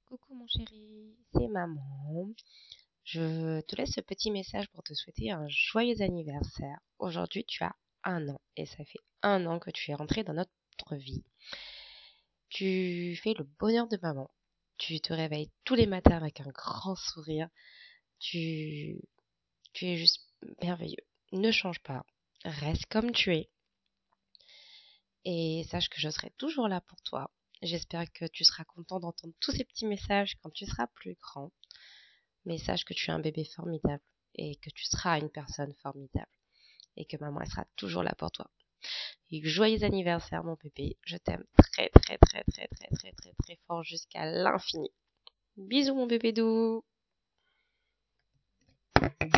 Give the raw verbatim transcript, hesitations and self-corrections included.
Coucou mon chéri, c'est maman. Je te laisse ce petit message pour te souhaiter un joyeux anniversaire. Aujourd'hui, tu as un an et ça fait un an que tu es rentré dans notre vie. Tu fais le bonheur de maman. Tu te réveilles tous les matins avec un grand sourire. Tu, tu es juste merveilleux. Ne change pas. Reste comme tu es. Et sache que je serai toujours là pour toi. J'espère que tu seras content d'entendre tous ces petits messages quand tu seras plus grand. Mais sache que tu es un bébé formidable et que tu seras une personne formidable et que maman elle sera toujours là pour toi. Et joyeux anniversaire mon bébé, je t'aime très très très très très très très très fort jusqu'à l'infini. Bisous mon bébé doux.